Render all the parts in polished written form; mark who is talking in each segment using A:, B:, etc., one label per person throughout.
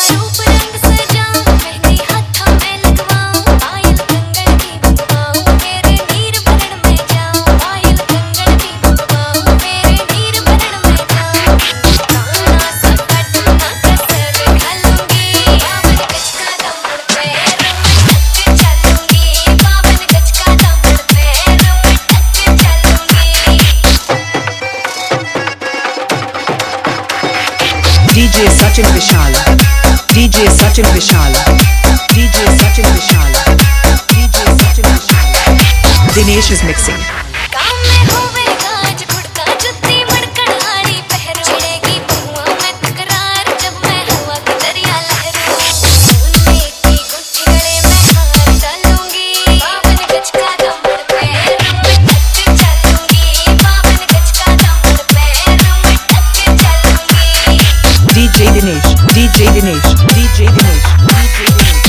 A: DJ Sachin Vishala, DJ Sachin Vishala, DJ Sachin Vishala, DJ Sachin Vishala. Dinesh is mixing. DJ Dinesh, DJ Dinesh, DJ Dinesh, DJ Dinesh.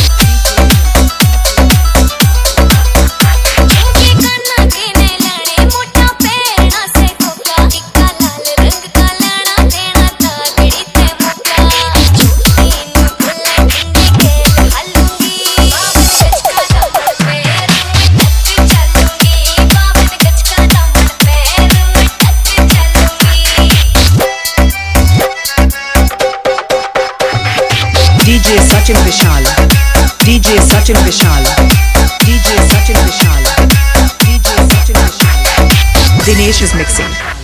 A: DJ Sachin Vishala, DJ Sachin Vishala, DJ Sachin Vishala, DJ Sachin Vishala. Dinesh is mixing.